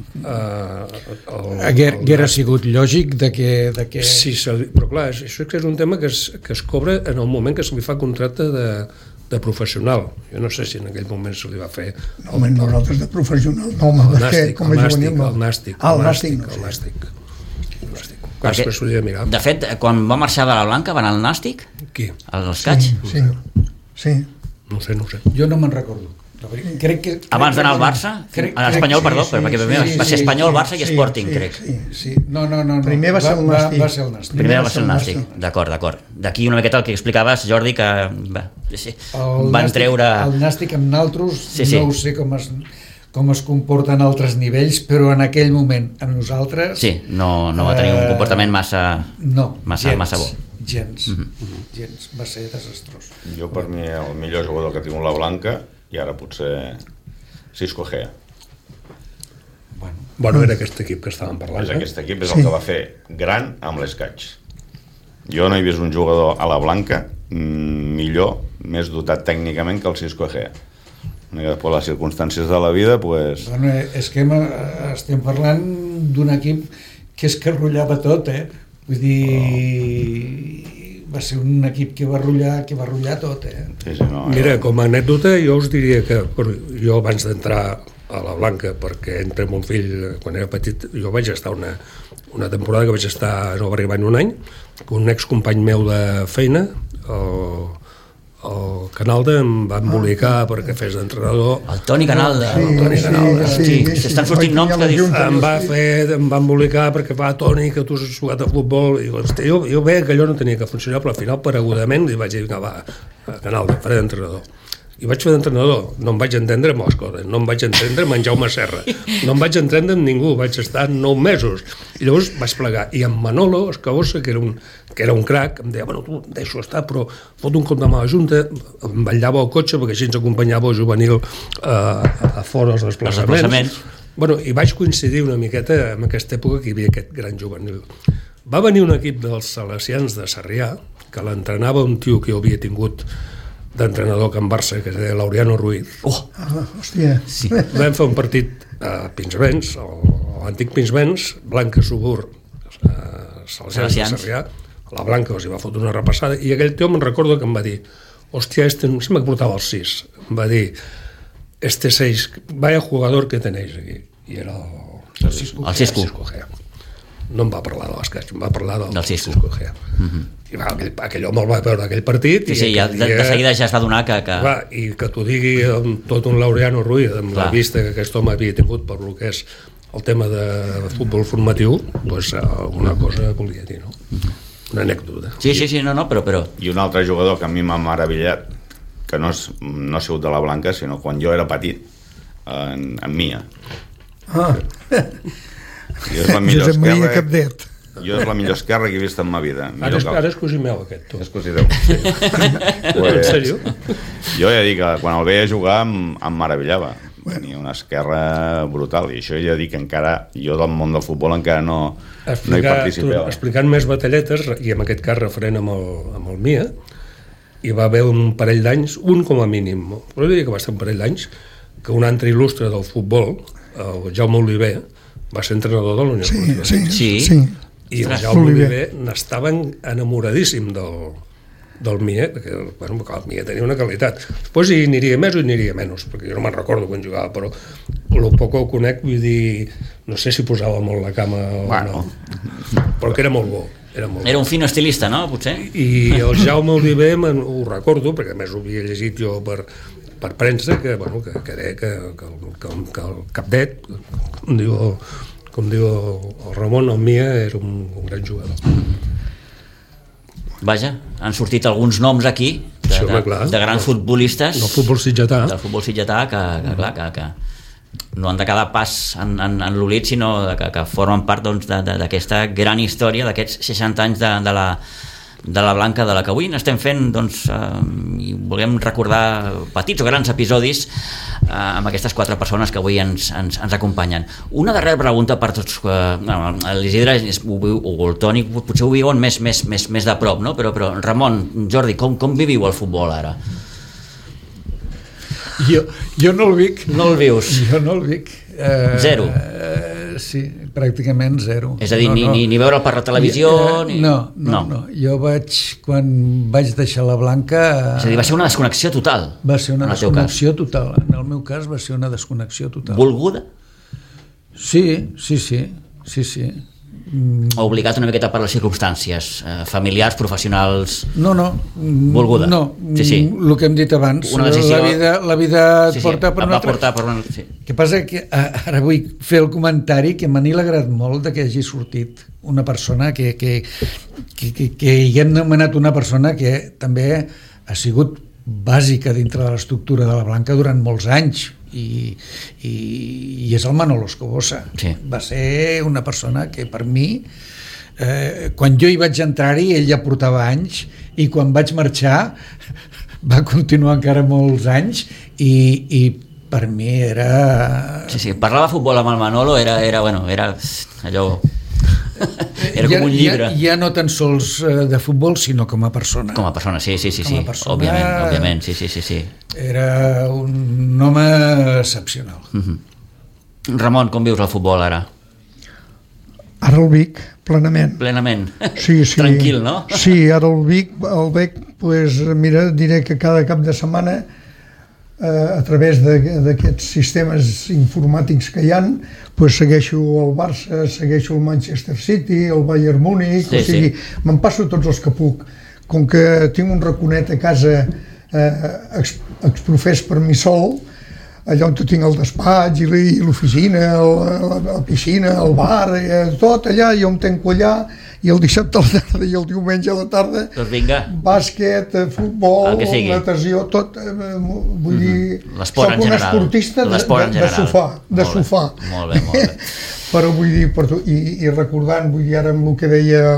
Hauria sigut lògic de que... Sí, però clar, això és un tema que es cobra en el moment que se li fa contracte de professional. Jo no sé si en aquell moment se li va fer... No, nosaltres de professional no, com a juvenil no. El Nàstic. Després s'ho hauria de mirar. De fet, quan va marxar de la Blanca, va anar al Nàstic? Qui? L'Escaig? Sí. No sé. Jo no me'n recordo. Abans d'anar al Barça? A l'Espanyol, perdó, perquè va ser Espanyol, Barça i Sporting, crec. Sí. No. Primer va ser el Nàstic. Primer va ser el Nàstic, d'acord. D'aquí una miqueta el que explicaves, Jordi, que van treure... El Nàstic amb naltros, no ho sé com es comporta en altres nivells, però en aquell moment, amb nosaltres... Sí, no va tenir un comportament massa bo. Gens. Va ser desastrós. Jo, per mi, el millor jugador que ha tingut la Blanca, i ara potser Cisco Gea. Bueno, era aquest equip que estàvem parlant. Aquest equip és el que va fer gran amb l'Escaig. Jo no he vist un jugador a la Blanca millor, més dotat tècnicament que el Cisco Gea. I després les circumstàncies de la vida, pues... Bueno, és que estem parlant d'un equip que es carrollava tot, Vull dir, va ser un equip que va arrullar tot, Sí, no, Mira, com a anècdota, jo us diria que jo abans d'entrar a la Blanca, perquè entre mon fill, quan era petit, jo vaig estar una temporada que vaig estar, no va arribar en un any, que un excompany meu de feina, el Canalda, em va embolicar perquè fes d'entrenador. El Toni Canalda. El Toni Canalda. Sí, s'estan sortint noms que dius... Em va embolicar perquè va, Toni, que tu has jugat a futbol, i jo veia que allò no tenia que funcionar, però al final, paregudament, li vaig dir, va, Canalda, faré d'entrenador. I vaig fer d'entrenador, no em vaig entendre amb Òscoda, no em vaig entendre amb en Jaume Serra, no em vaig entendre amb ningú, vaig estar 9 mesos, i llavors vaig plegar, i en Manolo Escabosa, que era un crac, em deia, bueno, tu deixo estar, però fot un cop de mà a la Junta, em vetllava el cotxe, perquè així ens acompanyava el juvenil a fora els desplaçaments. Bueno, i vaig coincidir una miqueta en aquesta època que hi havia aquest gran juvenil. Va venir un equip dels Salesians de Sarrià, que l'entrenava un tio que jo havia tingut d'entrenador a Can Barça, que es deia Laureano Ruiz. Hòstia. Sí. Vam fer un partit a Pinsbens, l'antic Pinsbens, Blanca Subur, Salesians de Sarrià, la Blanca els hi va fotre una repassada, i aquell tio me'n recordo que em va dir, hòstia, sembla que portava el 6, em va dir, este 6, vaya jugador que tenéis aquí. I era el Cisco Gea. No em va parlar de l'Escaig, em va parlar del Cisco Gea. I va, aquell home el va veure aquell partit. Sí, ja, de seguida ja es va donar que... Va, i que t'ho digui tot un Laureano Ruiz, amb la vista que aquest home havia tingut per lo que és el tema de futbol formatiu, doncs alguna cosa volia dir, no? Una anècdota. Sí, no, però... I un altre jugador que a mi m'ha meravellat, que no ha sigut de la Blanca, sinó quan jo era petit, en Mia. Josep Maria Capdet. Jo és la millor esquerra que he vist en ma vida. Ara és cosí meu, aquest, tu. És cosí teu. Sí. En sèrio? Jo ja dic que quan el veia jugar em meravellava. Tenia una esquerra brutal, i això ja dic que encara jo del món del futbol encara no hi participava. Explicant més batalletes, i en aquest cas referent amb el Mia, hi va haver un parell d'anys, un com a mínim, però diria que va ser un parell d'anys, que un altre il·lustre del futbol, el Jaume Oliver, va ser entrenador de la Unió Esportiva. Sí. I el Jaume Oliver n'estava enamoradíssim del Mia, perquè bueno, el Mia tenia una qualitat. Després hi aniria més o hi aniria menys, perquè jo no me'n recordo quan jugava, però el poc que ho conec, vull dir, no sé si posava molt la cama o no, però que era molt bo. Era un fino estilista, no, potser? I el Jaume Oliver ho recordo, perquè a més ho havia llegit jo per premsa, que deia que el Capdet, com diu el Ramon, el Mia era un gran jugador. Vaja, han sortit alguns noms aquí de grans futbolistes del futbol sitgetà que no han de quedar pas en l'olit, sinó que formen part d'aquesta gran història d'aquests 60 anys de la Blanca, de la que avui n'estem fent, i volem recordar petits o grans episodis amb aquestes 4 persones que avui ens acompanyen. Una darrera pregunta per tots. L'Isidre o el Toni potser ho viuen més de prop, no? Però Ramon, Jordi, com viviu el futbol ara? Jo no el vic. No el vius? Jo no el vic. Zero? Sí, pràcticament zero. És a dir, ni veure'l per la televisió? No. Jo quan vaig deixar la Blanca... És a dir, va ser una desconnexió total? Va ser una desconnexió total. En el meu cas va ser una desconnexió total. Volguda? Sí. Obligat una miqueta per les circumstàncies familiars, professionals... No. Volguda? No, sí. El que hem dit abans. Una decisió... La vida et porta per una altra... Sí. El que passa que ara vull fer el comentari que m'ha alegrat molt que hagi sortit una persona que hi hem nomenat una persona que també ha sigut bàsica dintre de l'estructura de la Blanca durant molts anys, i és el Manolo Escobosa. Sí. Va ser una persona que per mi, quan jo hi vaig entrar-hi, ell ja portava anys, i quan vaig marxar va continuar encara molts anys, i per mi era... Sí, parlar de futbol amb el Manolo era allò... Era com un llibre. Ja no tan sols de futbol, sinó com a persona. Com a persona, sí. Com a persona, Òbviament, sí. Era un home excepcional. Ramon, com vius el futbol ara? Ara el Vic, plenament. Plenament. Sí. Tranquil, no? Sí, ara el Vic, pues, mira, diré que cada cap de setmana a través d'aquests sistemes informàtics que hi ha, pues, segueixo el Barça, segueixo el Manchester City, el Bayern Múnich, o sigui, me'n passo tots els que puc. Com que tinc un raconet a casa exprofès per mi sol, allà on tinc el despatx i l'oficina, la piscina, el bar, tot allà, jo em tanco allà, i el dissabte a la tarda i el diumenge a la tarda, doncs vinga, bàsquet, futbol, natació, tot, vull dir, l'esport en general. Soc un esportista de sofà. Molt bé. Però vull dir, i recordant, vull dir, ara amb el que deia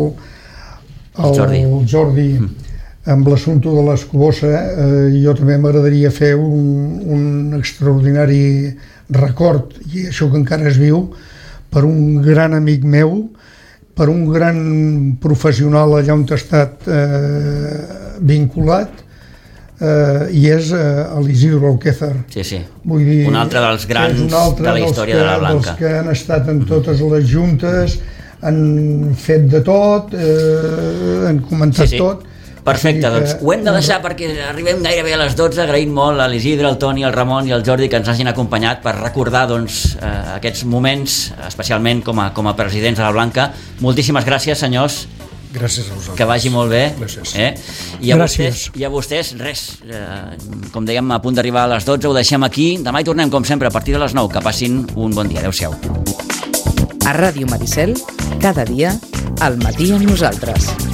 el Jordi, amb l'assumpte de l'Escobossa, jo també m'agradaria fer un extraordinari record, i això que encara es viu, per un gran amic meu, per un gran professional allà on ha estat vinculat, i és l'Isidro Alquézar. Sí. Vull dir, un altre dels grans de la història de la Blanca. Dels que han estat en totes les juntes, han fet de tot, han comentat tot. Perfecte, doncs ho hem de deixar perquè arribem gairebé a les 12, agraint molt a l'Isidre, el Toni, el Ramon i el Jordi que ens hagin acompanyat per recordar aquests moments, especialment com a presidents de la Blanca. Moltíssimes gràcies, senyors. Gràcies a vosaltres. Que vagi molt bé. Gràcies. I a vostès, res, com dèiem, a punt d'arribar a les 12, ho deixem aquí. Demà hi tornem, com sempre, a partir de les 9. Que passin un bon dia. Adéu-siau. A Ràdio Maricel, cada dia, al matí amb nosaltres.